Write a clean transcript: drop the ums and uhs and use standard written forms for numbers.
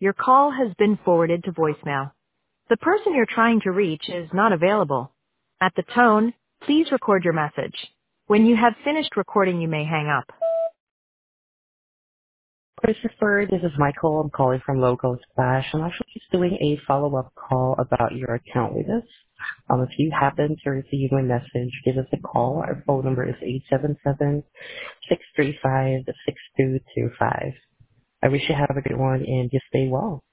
Your call has been forwarded to voicemail. The person you're trying to reach is not available. At the tone, please record your message. When you have finished recording, you may hang up. Christopher, this is Michael. I'm calling from Local Splash. I'm actually just doing a follow-up call about your account with us. If you happen to receive my message, give us a call. Our phone number is 877-635-6225. I wish you have a good one and just stay well.